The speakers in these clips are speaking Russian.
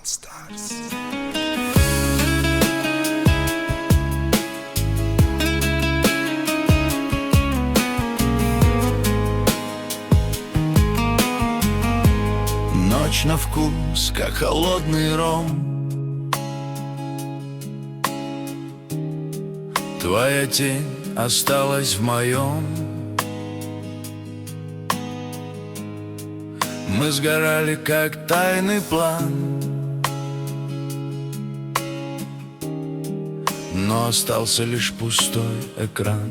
All Stars. Ночь на вкус, как холодный ром. Твоя тень осталась в моем. Мы сгорали, как тайный план, но остался лишь пустой экран.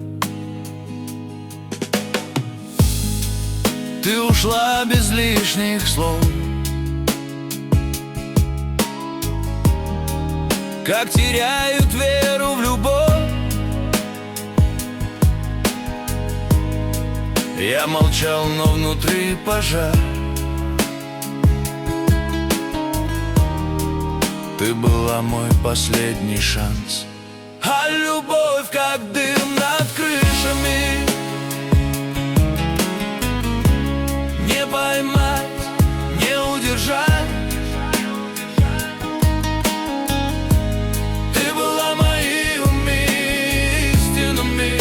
Ты ушла без лишних слов, как теряют веру в любовь. Я молчал, но внутри пожар. Ты была мой последний шанс. А любовь, как дым над крышами, не поймать, не удержать. Ты была моими истинами,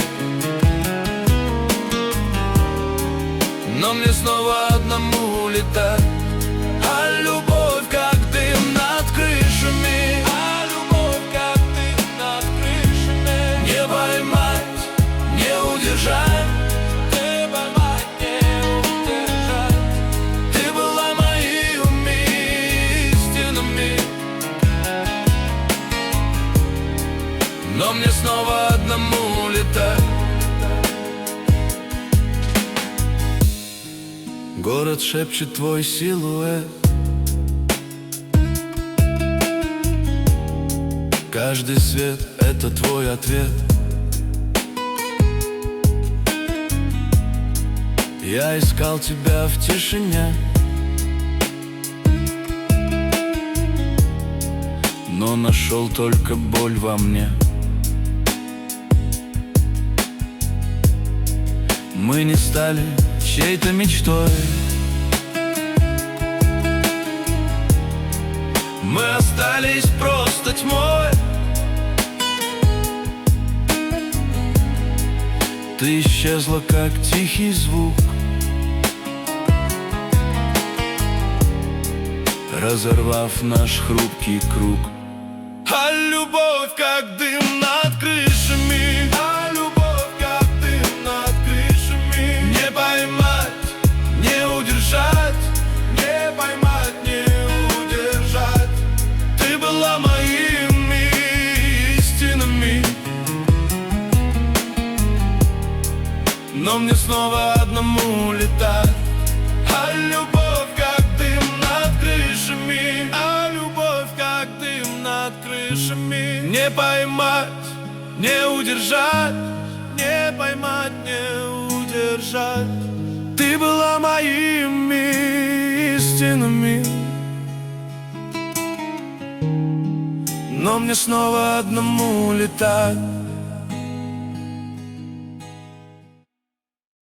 но мне снова одному летать. А любовь, как дым над крышами, а любовь, как дым над крышами, не поймать, не удержать. Не поймать, не удержать. Ты была моими истинами, но мне снова одному летать. Город шепчет твой силуэт, каждый свет — это твой ответ. Я искал тебя в тишине, но нашел только боль во мне. Мы не стали чьей-то мечтой, мы остались просто тьмой. Ты исчезла, как тихий звук, разорвав наш хрупкий круг. А любовь, как дым над крышами, а любовь, как дым над крышами, не поймать, не удержать. Не поймать, не удержать. Ты была моими истинами, но мне снова одному летать. А любовь, как дым над крышами, а любовь, как дым над крышами, не поймать, не удержать. Не поймать, не удержать. Ты была моими истинами, но мне снова одному летать.